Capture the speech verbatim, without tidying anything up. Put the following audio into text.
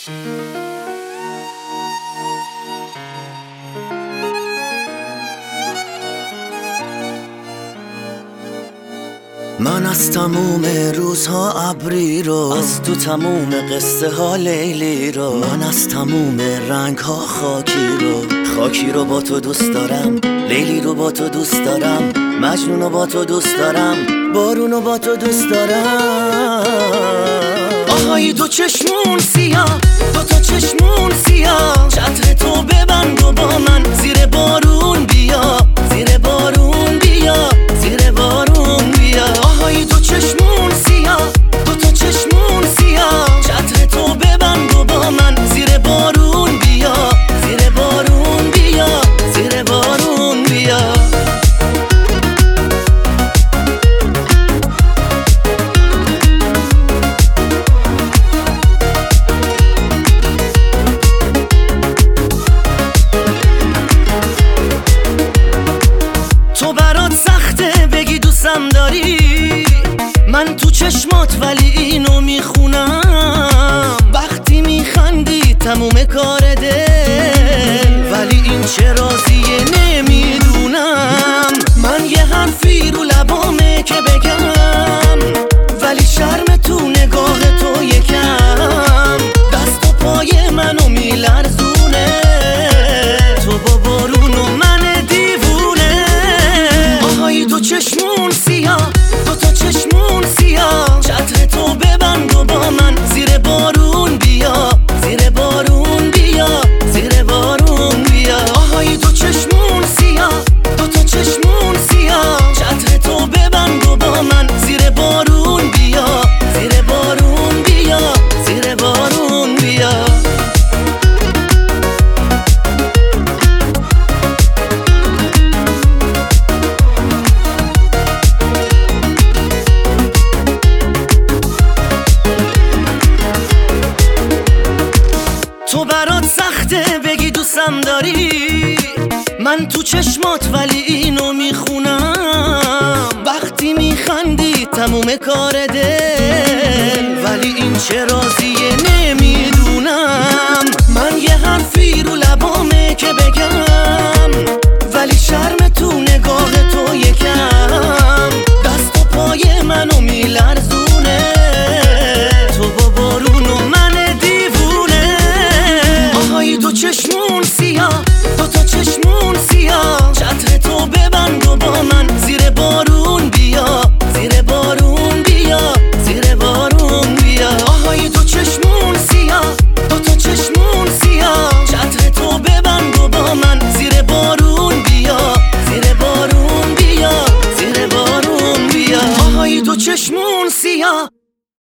من از تموم روزها ابری رو، از تو تموم قصه ها لیلی رو، من از تموم رنگ ها خاکی رو، خاکی رو با تو دوست دارم، لیلی رو با تو دوست دارم، مجنون رو با تو دوست دارم، بارون رو با تو دوست دارم. آهای دو چشمون سیاه، دو تا چشمون سیاه، چتر تو ببند و با من زیر بارون بیا، زیر بارون بیا، زیر بارون بیا. آهای دو چشمون سیاه، دو تا چشمون سیاه، چتر تو ببند و با من زیر بارون بیا، زیر بارون بیا، زیر بارون بیا. تو برات سخته بگی دوستم داری، من تو چشمات ولی اینو میخونم، وقتی میخندی تموم کار دل، ولی این چه رازیه نمیدونم. من یه حرفی رو لبامه که بگم، ولی شرم تو نگاه تو یکم، دست و پای منو میلرزونه، تو با بارون و من دیوونه. آهای دو چشمون سیاه، دو تا چشمون سیاه، چتر تو ببند و با من زیر بارون بیا، زیر بارون بیا، زیر بارون بیا. آهای دو چشمون سیاه، دو تا چشمون سیاه، چتر تو ببند و با من زیر بارون بیا، زیر بارون بیا، زیر بارون بیا. تو برات سخته بگی دوستم داری، من تو چشمات ولی اینو میخونم، وقتی میخندی تموم کار دل، ولی این چه رازی